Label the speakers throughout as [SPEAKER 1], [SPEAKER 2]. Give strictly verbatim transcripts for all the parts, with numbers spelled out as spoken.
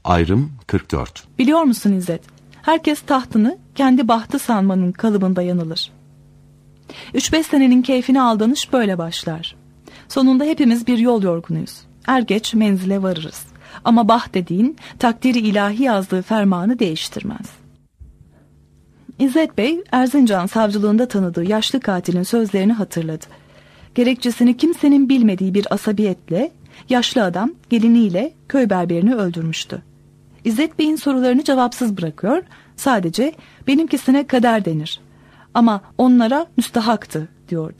[SPEAKER 1] Ayrım kırk dört.
[SPEAKER 2] Biliyor musun İzzet? Herkes tahtını kendi bahtı sanmanın kalıbında yanılır. Üç beş senenin keyfini aldanış böyle başlar. Sonunda hepimiz bir yol yorgunuyuz. Er geç menzile varırız. Ama baht dediğin takdiri ilahi yazdığı fermanı değiştirmez. İzzet Bey, Erzincan savcılığında tanıdığı yaşlı katilin sözlerini hatırladı. Gerekçesini kimsenin bilmediği bir asabiyetle yaşlı adam geliniyle köy berberini öldürmüştü. İzzet Bey'in sorularını cevapsız bırakıyor, sadece benimkisine kader denir ama onlara müstahaktı diyordu.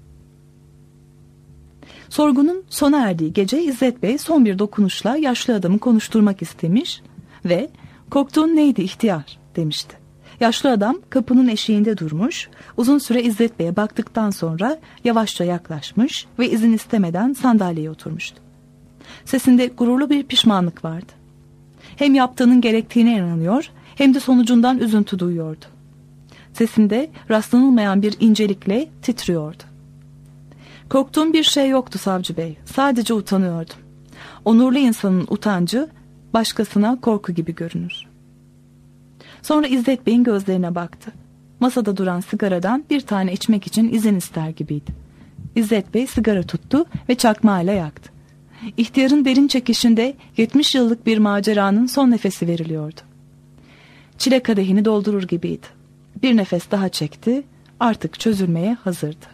[SPEAKER 2] Sorgunun sona erdiği gece İzzet Bey son bir dokunuşla yaşlı adamı konuşturmak istemiş ve "Korktuğun neydi ihtiyar?" demişti. Yaşlı adam kapının eşiğinde durmuş, uzun süre İzzet Bey'e baktıktan sonra yavaşça yaklaşmış ve izin istemeden sandalyeye oturmuştu. Sesinde gururlu bir pişmanlık vardı. Hem yaptığının gerektiğine inanıyor hem de sonucundan üzüntü duyuyordu. Sesinde rastlanılmayan bir incelikle titriyordu. "Korktuğum bir şey yoktu savcı bey, sadece utanıyordum. Onurlu insanın utancı başkasına korku gibi görünür." Sonra İzzet Bey'in gözlerine baktı. Masada duran sigaradan bir tane içmek için izin ister gibiydi. İzzet Bey sigara tuttu ve çakmağıyla yaktı. İhtiyarın derin çekişinde yetmiş yıllık bir maceranın son nefesi veriliyordu. Çile kadehini doldurur gibiydi. Bir nefes daha çekti, artık çözülmeye hazırdı.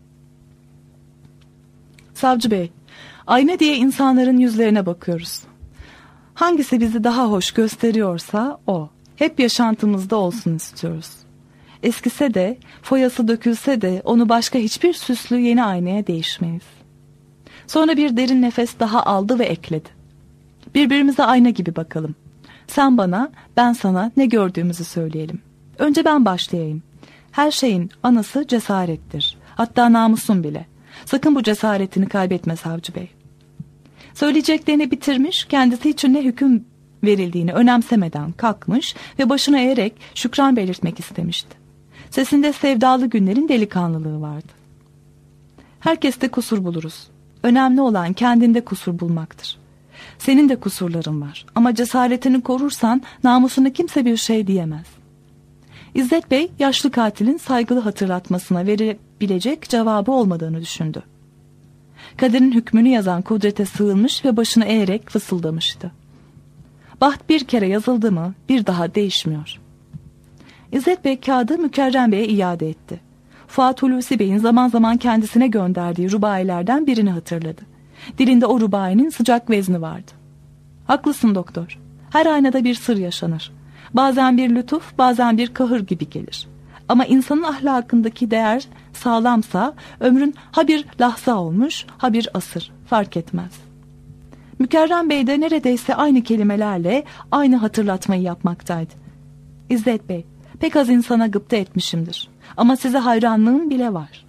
[SPEAKER 2] "Savcı Bey, ayna diye insanların yüzlerine bakıyoruz. Hangisi bizi daha hoş gösteriyorsa o. Hep yaşantımızda olsun istiyoruz. Eskise de, foyası dökülse de onu başka hiçbir süslü yeni aynaya değişmeyiz." Sonra bir derin nefes daha aldı ve ekledi. "Birbirimize ayna gibi bakalım. Sen bana, ben sana ne gördüğümüzü söyleyelim. Önce ben başlayayım. Her şeyin anası cesarettir. Hatta namusun bile. Sakın bu cesaretini kaybetme savcı bey." Söyleyeceklerini bitirmiş, kendisi için ne hüküm verildiğini önemsemeden kalkmış ve başını eğerek şükran belirtmek istemişti. Sesinde sevdalı günlerin delikanlılığı vardı. "Herkeste kusur buluruz. Önemli olan kendinde kusur bulmaktır. Senin de kusurların var ama cesaretini korursan namusuna kimse bir şey diyemez." İzzet Bey yaşlı katilin saygılı hatırlatmasına verebilecek cevabı olmadığını düşündü. Kaderin hükmünü yazan kudrete sığınmış ve başını eğerek fısıldamıştı. "Baht bir kere yazıldı mı bir daha değişmiyor." İzzet Bey kağıdı Mükerrem Bey'e iade etti. Fuat Hulusi Bey'in zaman zaman kendisine gönderdiği rubailerden birini hatırladı. Dilinde o rubainin sıcak vezni vardı. "Haklısın doktor. Her aynada bir sır yaşanır. Bazen bir lütuf, bazen bir kahır gibi gelir. Ama insanın ahlakındaki değer sağlamsa ömrün ha bir lahza olmuş, ha bir asır, fark etmez." Mükerrem Bey de neredeyse aynı kelimelerle aynı hatırlatmayı yapmaktaydı. "İzzet Bey, pek az insana gıpta etmişimdir. Ama size hayranlığım bile var.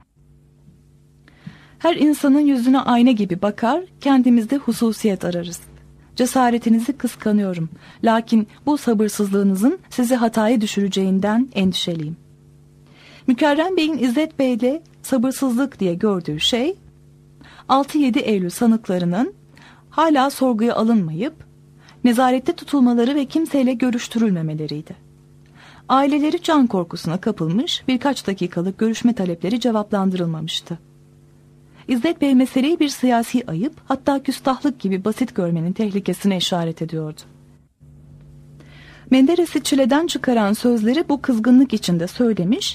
[SPEAKER 2] Her insanın yüzüne ayna gibi bakar, kendimizde hususiyet ararız. Cesaretinizi kıskanıyorum. Lakin bu sabırsızlığınızın sizi hataya düşüreceğinden endişeliyim." Mükerrem Bey'in İzzet Bey'le sabırsızlık diye gördüğü şey, altı yedi Eylül sanıklarının hala sorguya alınmayıp nezarette tutulmaları ve kimseyle görüştürülmemeleriydi. Aileleri can korkusuna kapılmış, birkaç dakikalık görüşme talepleri cevaplandırılmamıştı. İzzet Bey meseleyi bir siyasi ayıp, hatta küstahlık gibi basit görmenin tehlikesine işaret ediyordu. Menderes'i çileden çıkaran sözleri bu kızgınlık içinde söylemiş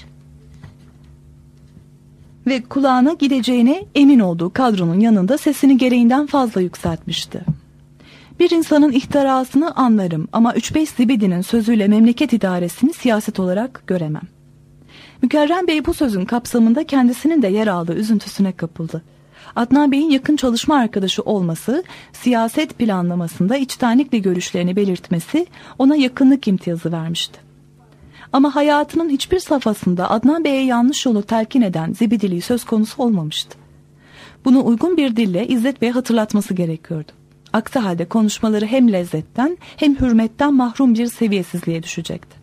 [SPEAKER 2] ve kulağına gideceğine emin olduğu kadronun yanında sesini gereğinden fazla yükseltmişti. "Bir insanın ihtirasını anlarım ama üç beş zibidinin sözüyle memleket idaresini siyaset olarak göremem." Mükerrem Bey bu sözün kapsamında kendisinin de yer aldığı üzüntüsüne kapıldı. Adnan Bey'in yakın çalışma arkadaşı olması, siyaset planlamasında içtenlikle görüşlerini belirtmesi ona yakınlık imtiyazı vermişti. Ama hayatının hiçbir safhasında Adnan Bey'e yanlış yolu telkin eden zibidiliği söz konusu olmamıştı. Bunu uygun bir dille İzzet Bey'e hatırlatması gerekiyordu. Aksi halde konuşmaları hem lezzetten hem hürmetten mahrum bir seviyesizliğe düşecekti.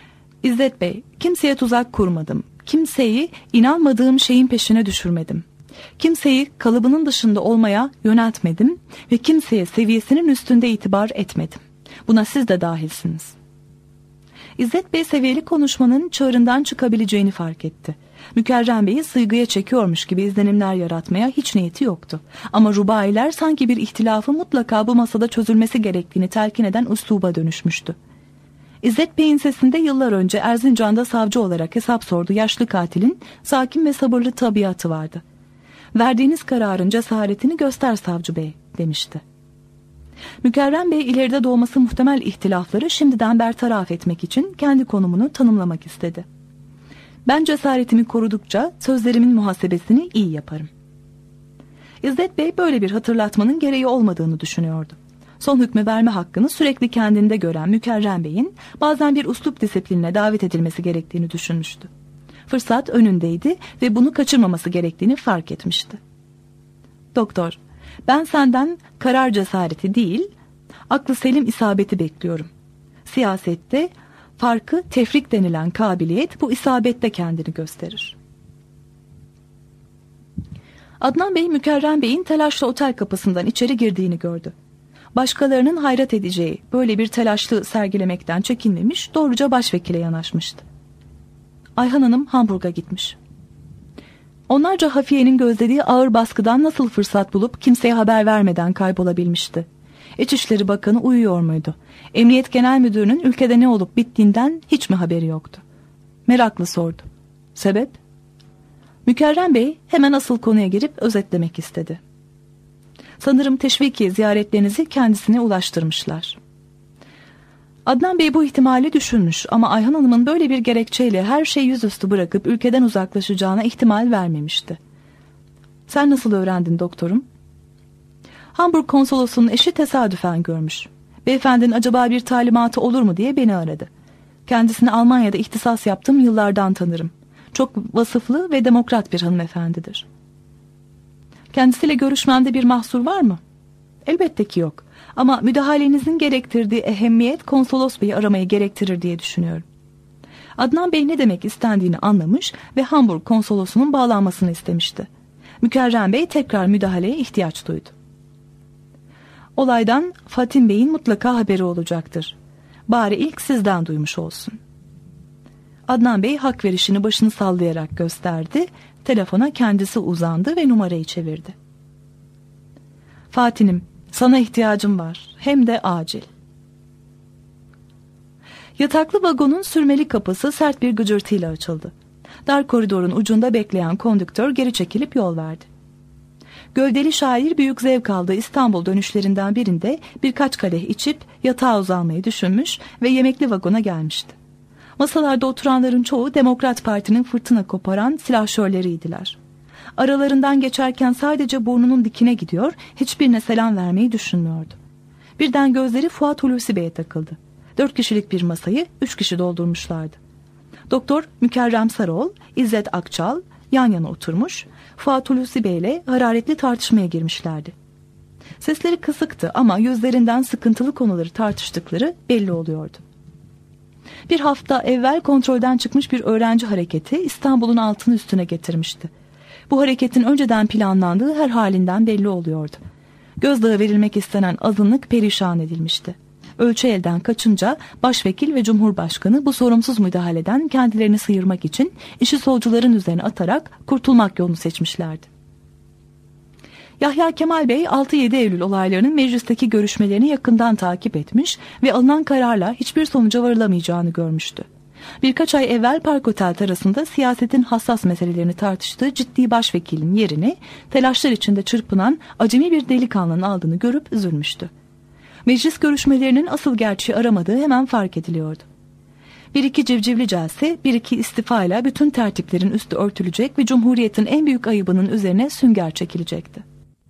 [SPEAKER 2] "İzzet Bey, kimseye tuzak kurmadım. Kimseyi inanmadığım şeyin peşine düşürmedim. Kimseyi kalıbının dışında olmaya yöneltmedim ve kimseye seviyesinin üstünde itibar etmedim. Buna siz de dahilsiniz. İzzet Bey seviyeli konuşmanın çığırından çıkabileceğini fark etti. Mükerrem Bey'i sıygıya çekiyormuş gibi izlenimler yaratmaya hiç niyeti yoktu. Ama rubailer sanki bir ihtilafı mutlaka bu masada çözülmesi gerektiğini telkin eden üsluba dönüşmüştü. İzzet Bey'in sesinde yıllar önce Erzincan'da savcı olarak hesap sordu yaşlı katilin sakin ve sabırlı tabiatı vardı. Verdiğiniz kararın cesaretini göster savcı bey demişti. Mükerrem Bey ileride doğması muhtemel ihtilafları şimdiden bertaraf etmek için kendi konumunu tanımlamak istedi. Ben cesaretimi korudukça sözlerimin muhasebesini iyi yaparım. İzzet Bey böyle bir hatırlatmanın gereği olmadığını düşünüyordu. Son hükmü verme hakkını sürekli kendinde gören Mükerrem Bey'in bazen bir üslup disiplinine davet edilmesi gerektiğini düşünmüştü. Fırsat önündeydi ve bunu kaçırmaması gerektiğini fark etmişti. Doktor, ben senden karar cesareti değil, aklı selim isabeti bekliyorum. Siyasette farkı tefrik denilen kabiliyet bu isabette kendini gösterir. Adnan Bey, Mükerrem Bey'in telaşla otel kapısından içeri girdiğini gördü. Başkalarının hayret edeceği böyle bir telaşlı sergilemekten çekinmemiş, doğruca başvekile yanaşmıştı. Ayhan Hanım Hamburg'a gitmiş. Onlarca hafiyenin gözlediği ağır baskıdan nasıl fırsat bulup kimseye haber vermeden kaybolabilmişti? İçişleri Bakanı uyuyor muydu? Emniyet Genel Müdürü'nün ülkede ne olup bittiğinden hiç mi haberi yoktu? Meraklı sordu. Sebep? Mükerrem Bey hemen asıl konuya girip özetlemek istedi. Sanırım teşviki ziyaretlerinizi kendisine ulaştırmışlar. Adnan Bey bu ihtimali düşünmüş ama Ayhan Hanım'ın böyle bir gerekçeyle her şeyi yüzüstü bırakıp ülkeden uzaklaşacağına ihtimal vermemişti. Sen nasıl öğrendin doktorum? Hamburg konsolosunun eşi tesadüfen görmüş. Beyefendinin acaba bir talimatı olur mu diye beni aradı. Kendisini Almanya'da ihtisas yaptığım yıllardan tanırım. Çok vasıflı ve demokrat bir hanımefendidir. Kendisiyle görüşmemde bir mahsur var mı? Elbette ki yok. Ama müdahalenizin gerektirdiği ehemmiyet konsolos beyi aramayı gerektirir diye düşünüyorum. Adnan Bey ne demek istendiğini anlamış ve Hamburg konsolosunun bağlanmasını istemişti. Mükerrem Bey tekrar müdahaleye ihtiyaç duydu. Olaydan Fatin Bey'in mutlaka haberi olacaktır. Bari ilk sizden duymuş olsun. Adnan Bey hak verişini başını sallayarak gösterdi. Telefona kendisi uzandı ve numarayı çevirdi. Fatih'im, sana ihtiyacım var. Hem de acil. Yataklı vagonun sürmeli kapısı sert bir gıcırtıyla açıldı. Dar koridorun ucunda bekleyen kondüktör geri çekilip yol verdi. Gövdeli şair büyük zevk aldığı İstanbul dönüşlerinden birinde birkaç kadeh içip yatağa uzanmayı düşünmüş ve yemekli vagona gelmişti. Masalarda oturanların çoğu Demokrat Parti'nin fırtına koparan silahşörleriydiler. Aralarından geçerken sadece burnunun dikine gidiyor, hiçbirine selam vermeyi düşünmüyordu. Birden gözleri Fuat Hulusi Bey'e takıldı. Dört kişilik bir masayı üç kişi doldurmuşlardı. Doktor Mükerrem Sarıoğlu, İzzet Akçal yan yana oturmuş, Fuat Hulusi Bey ile hararetli tartışmaya girmişlerdi. Sesleri kısıktı ama yüzlerinden sıkıntılı konuları tartıştıkları belli oluyordu. Bir hafta evvel kontrolden çıkmış bir öğrenci hareketi İstanbul'un altını üstüne getirmişti. Bu hareketin önceden planlandığı her halinden belli oluyordu. Gözdağı verilmek istenen azınlık perişan edilmişti. Ölçü elden kaçınca başvekil ve cumhurbaşkanı bu sorumsuz müdahaleden kendilerini sıyırmak için işi solcuların üzerine atarak kurtulmak yolunu seçmişlerdi. Yahya Kemal Bey altı yedi Eylül olaylarının meclisteki görüşmelerini yakından takip etmiş ve alınan kararla hiçbir sonuca varılamayacağını görmüştü. Birkaç ay evvel Park Otel terasında siyasetin hassas meselelerini tartıştığı ciddi başvekilin yerini telaşlar içinde çırpınan acemi bir delikanlının aldığını görüp üzülmüştü. Meclis görüşmelerinin asıl gerçeği aramadığı hemen fark ediliyordu. Bir iki civcivli celse, bir iki istifayla bütün tertiplerin üstü örtülecek ve Cumhuriyet'in en büyük ayıbının üzerine sünger çekilecekti.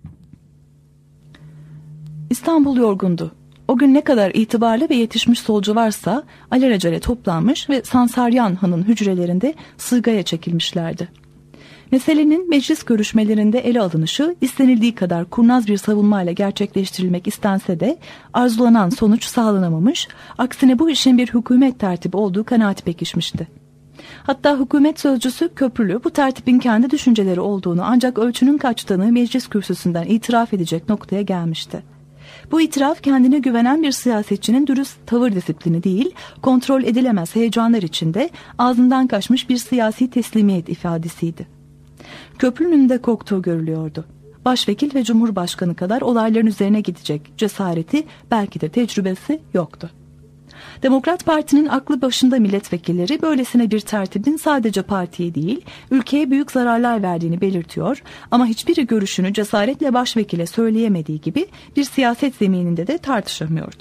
[SPEAKER 2] İstanbul yorgundu. O gün ne kadar itibarlı ve yetişmiş solcu varsa alelacele toplanmış ve Sansaryan Han'ın hücrelerinde sığgaya çekilmişlerdi. Meselenin meclis görüşmelerinde ele alınışı istenildiği kadar kurnaz bir savunmayla gerçekleştirilmek istense de arzulanan sonuç sağlanamamış, aksine bu işin bir hükümet tertibi olduğu kanaati pekişmişti. Hatta hükümet sözcüsü Köprülü bu tertibin kendi düşünceleri olduğunu ancak ölçünün kaçtığını meclis kürsüsünden itiraf edecek noktaya gelmişti. Bu itiraf kendine güvenen bir siyasetçinin dürüst tavır disiplini değil, kontrol edilemez heyecanlar içinde ağzından kaçmış bir siyasi teslimiyet ifadesiydi. Köprülü'nün de korktuğu görülüyordu. Başvekil ve Cumhurbaşkanı kadar olayların üzerine gidecek cesareti, belki de tecrübesi yoktu. Demokrat Parti'nin aklı başında milletvekilleri böylesine bir tertibin sadece partiye değil, ülkeye büyük zararlar verdiğini belirtiyor ama hiçbiri görüşünü cesaretle başvekile söyleyemediği gibi bir siyaset zemininde de tartışamıyordu.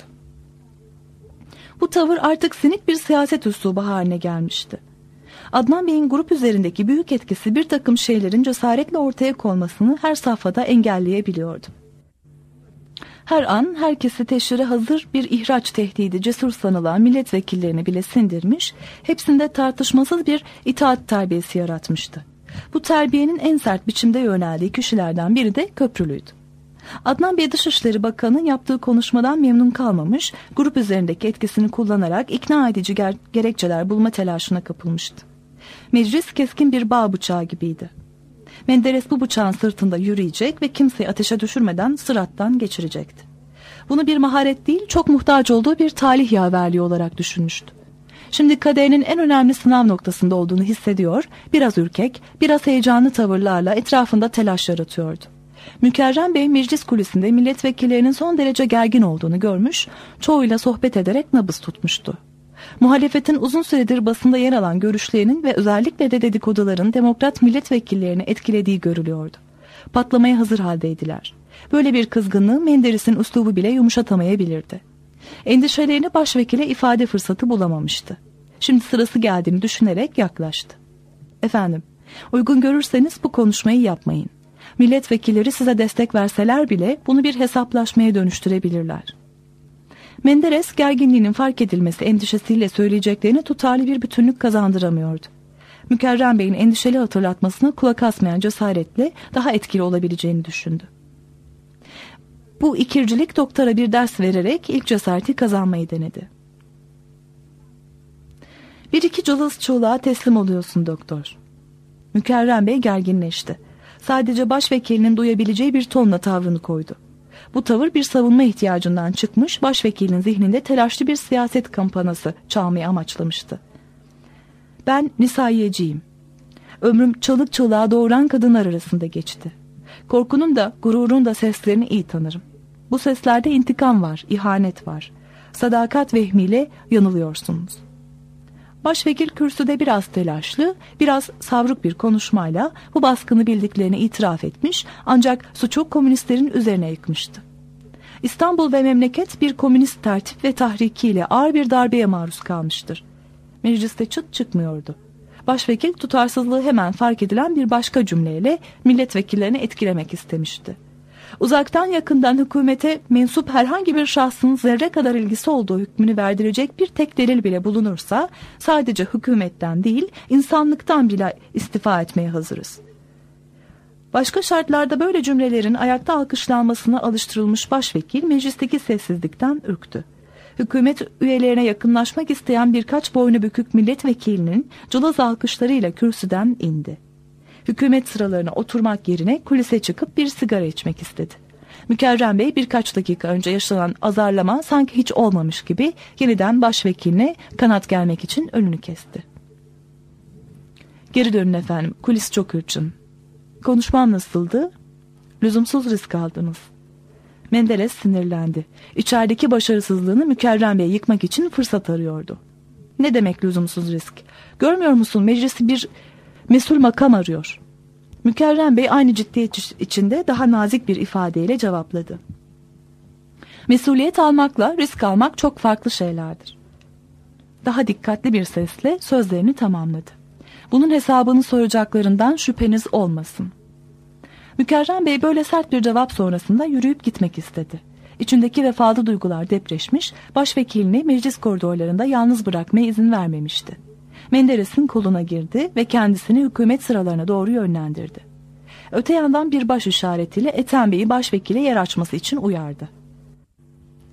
[SPEAKER 2] Bu tavır artık sinik bir siyaset üslubu haline gelmişti. Adnan Bey'in grup üzerindeki büyük etkisi bir takım şeylerin cesaretle ortaya konmasını her safhada engelleyebiliyordu. Her an herkesi teşhire hazır bir ihraç tehdidi cesur sanılan milletvekillerini bile sindirmiş, hepsinde tartışmasız bir itaat terbiyesi yaratmıştı. Bu terbiyenin en sert biçimde yöneldiği kişilerden biri de Köprülü'ydü. Adnan Bey Dışişleri Bakanı yaptığı konuşmadan memnun kalmamış, grup üzerindeki etkisini kullanarak ikna edici ger- gerekçeler bulma telaşına kapılmıştı. Meclis keskin bir bağ bıçağı gibiydi. Menderes bu bıçağın sırtında yürüyecek ve kimseyi ateşe düşürmeden sırattan geçirecekti. Bunu bir maharet değil, çok muhtaç olduğu bir talih yaverliği olarak düşünmüştü. Şimdi kaderinin en önemli sınav noktasında olduğunu hissediyor, biraz ürkek, biraz heyecanlı tavırlarla etrafında telaş yaratıyordu. Mükerrem Bey meclis kulisinde milletvekillerinin son derece gergin olduğunu görmüş, çoğuyla sohbet ederek nabız tutmuştu. Muhalefetin uzun süredir basında yer alan görüşlerinin ve özellikle de dedikoduların demokrat milletvekillerini etkilediği görülüyordu. Patlamaya hazır haldeydiler. Böyle bir kızgınlığı Menderes'in üslubu bile yumuşatamayabilirdi. Endişelerini başvekile ifade fırsatı bulamamıştı. Şimdi sırası geldiğini düşünerek yaklaştı. Efendim, uygun görürseniz bu konuşmayı yapmayın. Milletvekilleri size destek verseler bile bunu bir hesaplaşmaya dönüştürebilirler. Menderes gerginliğinin fark edilmesi endişesiyle söyleyeceklerini tutarlı bir bütünlük kazandıramıyordu. Mükerrem Bey'in endişeli hatırlatmasına kulak asmayan cesaretle daha etkili olabileceğini düşündü. Bu ikircilik doktora bir ders vererek ilk cesareti kazanmayı denedi. Bir iki cılız çığlığa teslim oluyorsun doktor. Mükerrem Bey gerginleşti. Sadece başvekilinin duyabileceği bir tonla tavrını koydu. Bu tavır bir savunma ihtiyacından çıkmış, başvekilin zihninde telaşlı bir siyaset kampanası çalmayı amaçlamıştı. Ben nisayiyeciyim. Ömrüm çalık çığlığa doğuran kadınlar arasında geçti. Korkunun da gururun da seslerini iyi tanırım. Bu seslerde intikam var, ihanet var. Sadakat vehmiyle yanılıyorsunuz. Başvekil kürsüde biraz telaşlı, biraz savruk bir konuşmayla bu baskını bildiklerini itiraf etmiş, ancak suçu komünistlerin üzerine yıkmıştı. İstanbul ve memleket bir komünist tertip ve tahrikiyle ağır bir darbeye maruz kalmıştır. Mecliste çıt çıkmıyordu. Başvekil tutarsızlığı hemen fark edilen bir başka cümleyle milletvekillerini etkilemek istemişti. Uzaktan yakından hükümete mensup herhangi bir şahsın zerre kadar ilgisi olduğu hükmünü verdirecek bir tek delil bile bulunursa sadece hükümetten değil insanlıktan bile istifa etmeye hazırız. Başka şartlarda böyle cümlelerin ayakta alkışlanmasına alıştırılmış başvekil meclisteki sessizlikten ürktü. Hükümet üyelerine yakınlaşmak isteyen birkaç boynu bükük milletvekilinin cılız alkışlarıyla kürsüden indi. Hükümet sıralarına oturmak yerine kulise çıkıp bir sigara içmek istedi. Mükerrem Bey birkaç dakika önce yaşanan azarlama sanki hiç olmamış gibi yeniden başvekiline kanat gelmek için önünü kesti. Geri dönün efendim, kulis çok hırçın. Konuşmam nasıldı? Lüzumsuz risk aldınız. Menderes sinirlendi. İçerideki başarısızlığını Mükerrem Bey yıkmak için fırsat arıyordu. Ne demek lüzumsuz risk? Görmüyor musun, meclisi bir mesul makam arıyor. Mükerrem Bey aynı ciddiyet içinde daha nazik bir ifadeyle cevapladı. Mesuliyet almakla risk almak çok farklı şeylerdir. Daha dikkatli bir sesle sözlerini tamamladı. Bunun hesabını soracaklarından şüpheniz olmasın. Mükerrem Bey böyle sert bir cevap sonrasında yürüyüp gitmek istedi. İçindeki vefalı duygular depreşmiş, başvekilini meclis koridorlarında yalnız bırakmaya izin vermemişti. Menderes'in koluna girdi ve kendisini hükümet sıralarına doğru yönlendirdi. Öte yandan bir baş işaretiyle Ethem Bey'i başvekile yer açması için uyardı.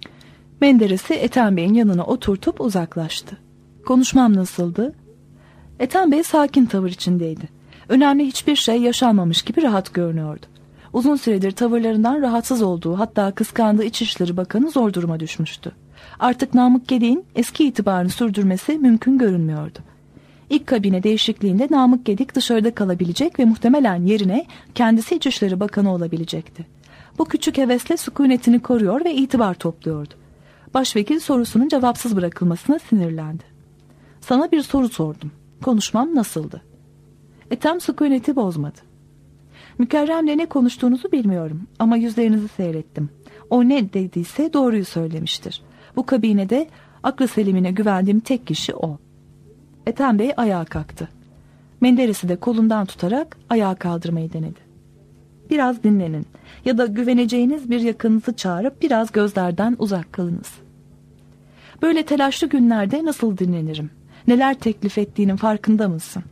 [SPEAKER 2] Menderes'i Ethem Bey'in yanına oturtup uzaklaştı. Konuşmam nasıldı? Ethem Bey sakin tavır içindeydi. Önemli hiçbir şey yaşanmamış gibi rahat görünüyordu. Uzun süredir tavırlarından rahatsız olduğu, hatta kıskandığı İçişleri Bakanı zor duruma düşmüştü. Artık Namık Gedik'in eski itibarını sürdürmesi mümkün görünmüyordu. İlk kabine değişikliğinde Namık Gedik dışarıda kalabilecek ve muhtemelen yerine kendisi İçişleri Bakanı olabilecekti. Bu küçük hevesle sükunetini koruyor ve itibar topluyordu. Başvekil sorusunun cevapsız bırakılmasına sinirlendi. Sana bir soru sordum. Konuşmam nasıldı? Ethem sükuneti bozmadı. Mükerrem'le ne konuştuğunuzu bilmiyorum ama yüzlerinizi seyrettim. O ne dediyse doğruyu söylemiştir. Bu kabinede aklı selimine güvendiğim tek kişi o. Ethem Bey ayağa kalktı. Menderes'i de kolundan tutarak ayağa kaldırmayı denedi. Biraz dinlenin ya da güveneceğiniz bir yakınınızı çağırıp biraz gözlerden uzak kalınız. Böyle telaşlı günlerde nasıl dinlenirim? Neler teklif ettiğinin farkında mısın?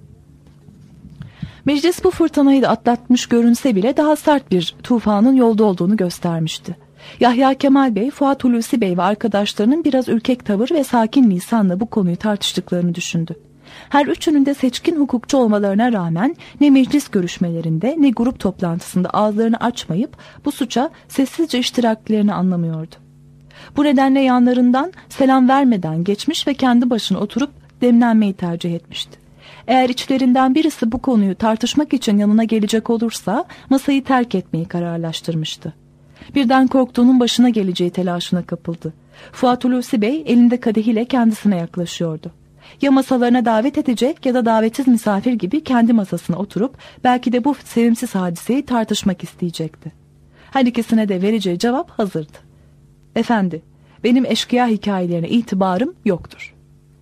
[SPEAKER 2] Meclis bu fırtınayı da atlatmış görünse bile daha sert bir tufanın yolda olduğunu göstermişti. Yahya Kemal Bey, Fuat Hulusi Bey ve arkadaşlarının biraz ürkek tavır ve sakin lisanla bu konuyu tartıştıklarını düşündü. Her üçünün de seçkin hukukçu olmalarına rağmen ne meclis görüşmelerinde ne grup toplantısında ağızlarını açmayıp bu suça sessizce iştiraklerini anlamıyordu. Bu nedenle yanlarından selam vermeden geçmiş ve kendi başına oturup demlenmeyi tercih etmişti. Eğer içlerinden birisi bu konuyu tartışmak için yanına gelecek olursa masayı terk etmeyi kararlaştırmıştı. Birden korktuğunun başına geleceği telaşına kapıldı. Fuat Hulusi Bey elinde kadehiyle kendisine yaklaşıyordu. Ya masalarına davet edecek ya da davetsiz misafir gibi kendi masasına oturup belki de bu sevimsiz hadiseyi tartışmak isteyecekti. Her ikisine de vereceği cevap hazırdı. Efendi, benim eşkıya hikayelerine itibarım yoktur.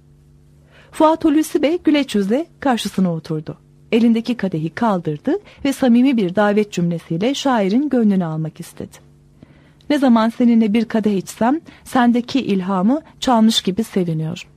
[SPEAKER 2] Fuat Hulusi Bey güleç yüzle karşısına oturdu. Elindeki kadehi kaldırdı ve samimi bir davet cümlesiyle şairin gönlünü almak istedi. Ne zaman seninle bir kadeh içsem sendeki ilhamı çalmış gibi seviniyorum.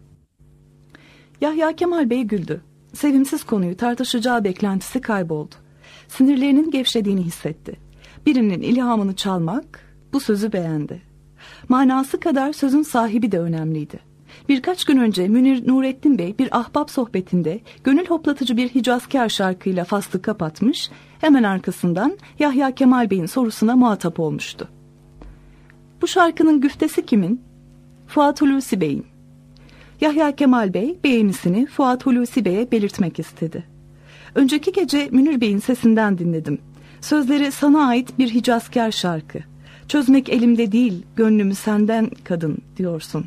[SPEAKER 2] Yahya Kemal Bey güldü. Sevimsiz konuyu tartışacağı beklentisi kayboldu. Sinirlerinin gevşediğini hissetti. Birinin ilhamını çalmak, bu sözü beğendi. Manası kadar sözün sahibi de önemliydi. Birkaç gün önce Münir Nurettin Bey bir ahbap sohbetinde gönül hoplatıcı bir Hicazkar şarkıyla faslı kapatmış, hemen arkasından Yahya Kemal Bey'in sorusuna muhatap olmuştu. Bu şarkının güftesi kimin? Fuat Hulusi Bey'in. Yahya Kemal Bey beğenisini Fuat Hulusi Bey'e belirtmek istedi. Önceki gece Münir Bey'in sesinden dinledim. Sözleri sana ait bir Hicazkar şarkı. Çözmek elimde değil, gönlümü senden kadın diyorsun.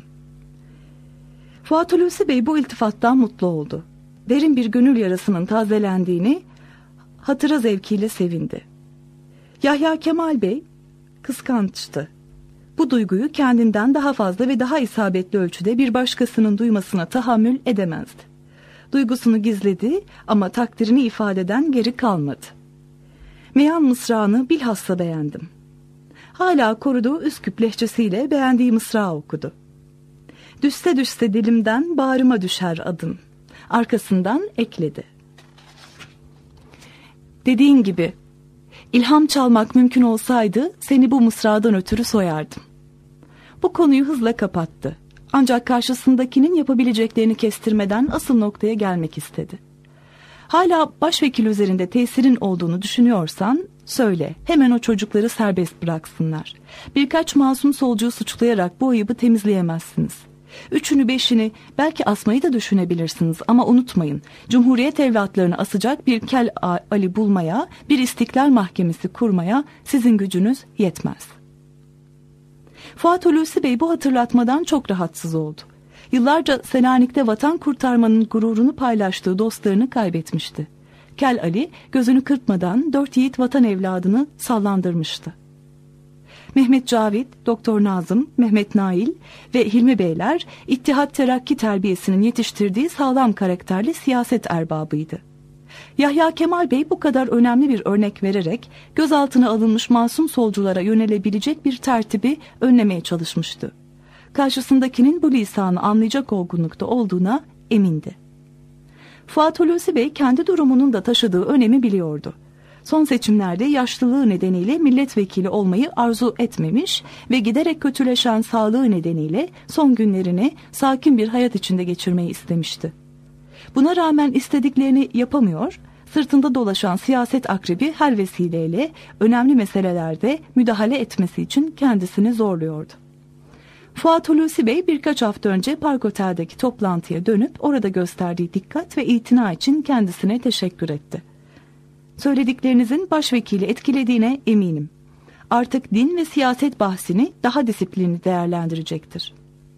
[SPEAKER 2] Fuat Hulusi Bey bu iltifattan mutlu oldu. Derin bir gönül yarasının tazelendiğini hatıra zevkiyle sevindi. Yahya Kemal Bey kıskançtı. Bu duyguyu kendinden daha fazla ve daha isabetli ölçüde bir başkasının duymasına tahammül edemezdi. Duygusunu gizledi ama takdirini ifadeden geri kalmadı. Meyan mısrağını bilhassa beğendim. Hala koruduğu Üsküp lehçesiyle beğendiği mısrağı okudu. Düşse düşse dilimden bağrıma düşer adın. Arkasından ekledi. Dediğin gibi ilham çalmak mümkün olsaydı seni bu mısradan ötürü soyardım. Bu konuyu hızla kapattı. Ancak karşısındakinin yapabileceklerini kestirmeden asıl noktaya gelmek istedi. Hala başvekil üzerinde tesirin olduğunu düşünüyorsan söyle, hemen o çocukları serbest bıraksınlar. Birkaç masum solcuyu suçlayarak bu ayıbı temizleyemezsiniz. Üçünü beşini belki asmayı da düşünebilirsiniz ama unutmayın, Cumhuriyet evlatlarını asacak bir Kel Ali bulmaya, bir İstiklal Mahkemesi kurmaya sizin gücünüz yetmez. Fuat Hulusi Bey bu hatırlatmadan çok rahatsız oldu. Yıllarca Selanik'te vatan kurtarmanın gururunu paylaştığı dostlarını kaybetmişti. Kel Ali gözünü kırpmadan dört yiğit vatan evladını sallandırmıştı. Mehmet Cavit, Doktor Nazım, Mehmet Nail ve Hilmi Beyler İttihat Terakki terbiyesinin yetiştirdiği sağlam karakterli siyaset erbabıydı. Yahya Kemal Bey bu kadar önemli bir örnek vererek gözaltına alınmış masum solculara yönelebilecek bir tertibi önlemeye çalışmıştı. Karşısındakinin bu lisanı anlayacak olgunlukta olduğuna emindi. Fuat Hulusi Bey kendi durumunun da taşıdığı önemi biliyordu. Son seçimlerde yaşlılığı nedeniyle milletvekili olmayı arzu etmemiş ve giderek kötüleşen sağlığı nedeniyle son günlerini sakin bir hayat içinde geçirmeyi istemişti. Buna rağmen istediklerini yapamıyor, sırtında dolaşan siyaset akrebi her vesileyle önemli meselelerde müdahale etmesi için kendisini zorluyordu. Fuat Hulusi Bey birkaç hafta önce Park Otel'deki toplantıya dönüp orada gösterdiği dikkat ve itina için kendisine teşekkür etti. Söylediklerinizin başvekili etkilediğine eminim. Artık din ve siyaset bahsini daha disiplinli değerlendirecektir.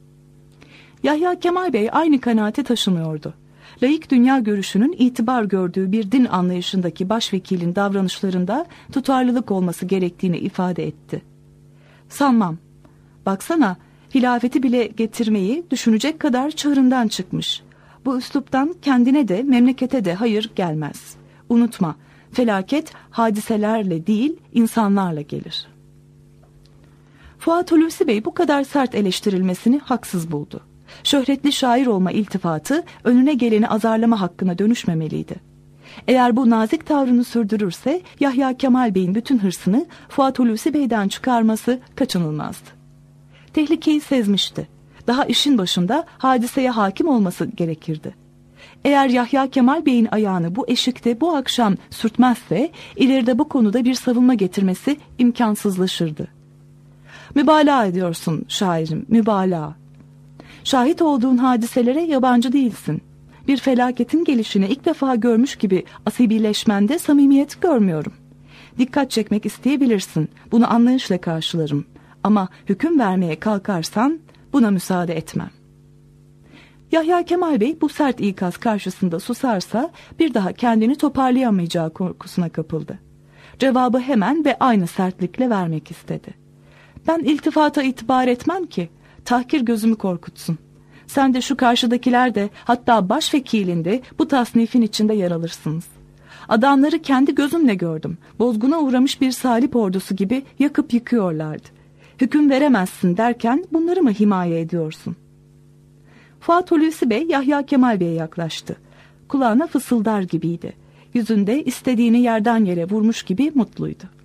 [SPEAKER 2] Yahya Kemal Bey aynı kanaate taşımıyordu. Laik dünya görüşünün itibar gördüğü bir din anlayışındaki başvekilin davranışlarında tutarlılık olması gerektiğini ifade etti. Sanmam. Baksana, hilafeti bile getirmeyi düşünecek kadar çığırından çıkmış. Bu üsluptan kendine de memlekete de hayır gelmez. Unutma, felaket hadiselerle değil insanlarla gelir. Fuat Hulusi Bey bu kadar sert eleştirilmesini haksız buldu. Şöhretli şair olma iltifatı önüne geleni azarlama hakkına dönüşmemeliydi. Eğer bu nazik tavrını sürdürürse Yahya Kemal Bey'in bütün hırsını Fuat Hulusi Bey'den çıkarması kaçınılmazdı. Tehlikeyi sezmişti. Daha işin başında hadiseye hakim olması gerekirdi. Eğer Yahya Kemal Bey'in ayağını bu eşikte bu akşam sürtmezse ileride bu konuda bir savunma getirmesi imkansızlaşırdı. Mübalağa ediyorsun şairim, mübalağa. Şahit olduğun hadiselere yabancı değilsin. Bir felaketin gelişini ilk defa görmüş gibi asibileşmende samimiyet görmüyorum. Dikkat çekmek isteyebilirsin, bunu anlayışla karşılarım. Ama hüküm vermeye kalkarsan buna müsaade etmem. Yahya Kemal Bey bu sert ikaz karşısında susarsa bir daha kendini toparlayamayacağı korkusuna kapıldı. Cevabı hemen ve aynı sertlikle vermek istedi. Ben iltifata itibar etmem ki, tahkir gözümü korkutsun. Sen de şu karşıdakiler de hatta başvekilinde bu tasnifin içinde yer alırsınız. Adamları kendi gözümle gördüm. Bozguna uğramış bir salip ordusu gibi yakıp yıkıyorlardı. Hüküm veremezsin derken bunları mı himaye ediyorsun? Fuat Hulusi Bey Yahya Kemal Bey'e yaklaştı. Kulağına fısıldar gibiydi. Yüzünde istediğini yerden yere vurmuş gibi mutluydu.